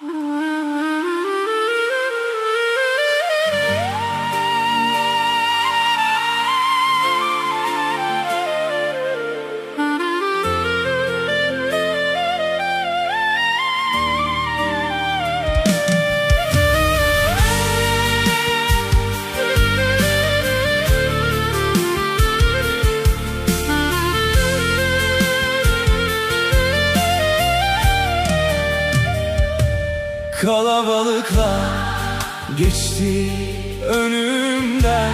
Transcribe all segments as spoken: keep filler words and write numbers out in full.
Kalabalıklar geçti önümden,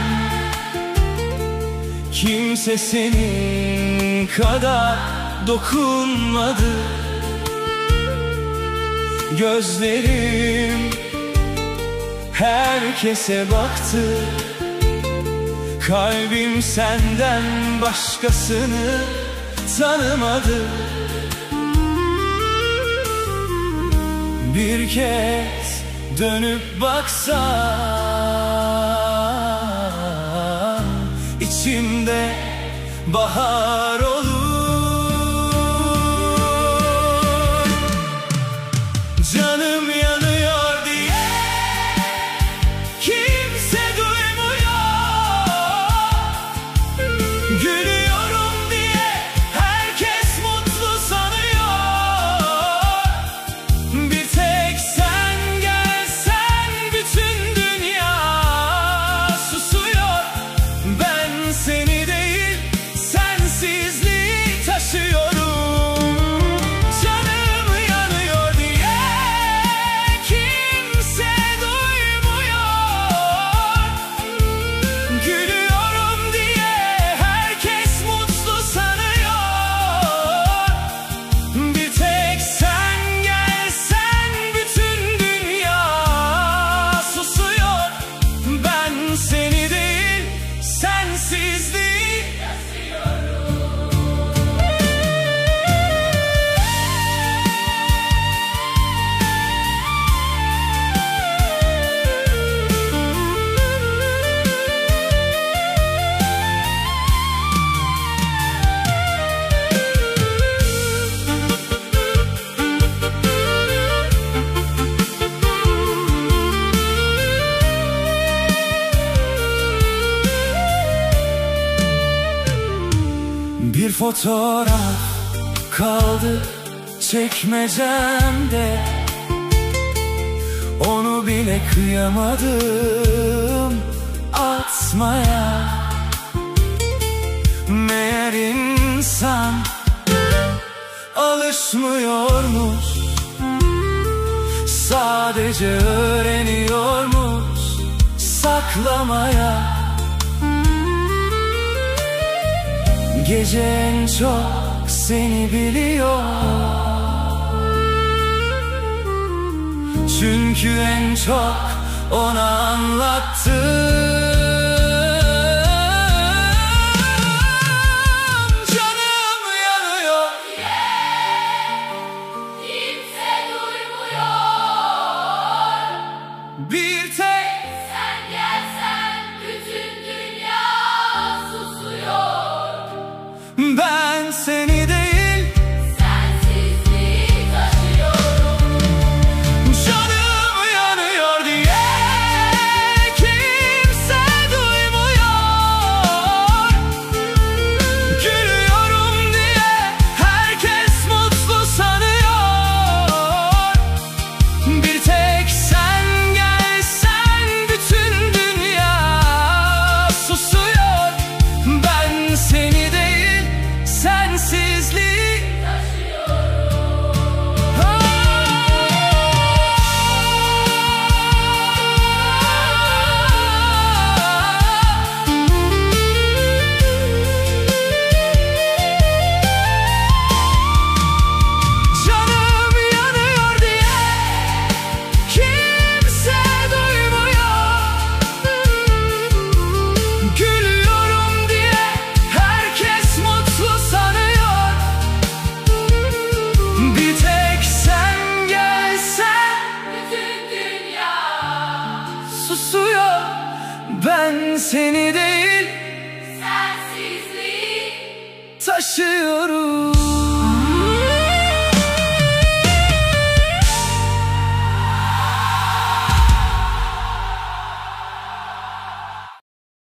kimse senin kadar dokunmadı. Gözlerim herkese baktı, kalbim senden başkasını tanımadı. Bir kez dönüp baksan, içimde bahar olur. Canım yanıyor diye kimse duymuyor, gülüyorum diye herkes mutlu sanıyor. Bir tek sen gelsen bütün dünya susuyor. Ben seni değil sensizliği taşıyorum. Canım yanıyor diye kimse duymuyor, gülüyorum diye herkes mutlu sanıyor. Bir tek sen gelsen bütün dünya susuyor. Ben seni değil sensizliği bir fotoğraf kaldı çekmecemde, onu bile kıyamadım atmaya. Meğer insan alışmıyormuş, sadece öğreniyormuş saklamaya. Gece en çok seni biliyor, çünkü en çok ona anlattım. Canım yanıyor, Kimse duymuyor. bir tek Sen gelsen bütün dünya susuyor. ben seni değil Sensizliği taşıyorum. canım yanıyor diye kimse duymuyor, gülüyorum diye herkes mutlu sanıyor. Bir tek sen gelsen bütün dünya susuyor. Ben seni değil sensizliği canım yanıyor diye kimse duymuyor, gülüyorum diye herkes mutlu sanıyor. Bir tek sen gelsen bütün dünya susuyor. Ben seni değil sensizliği taşıyorum.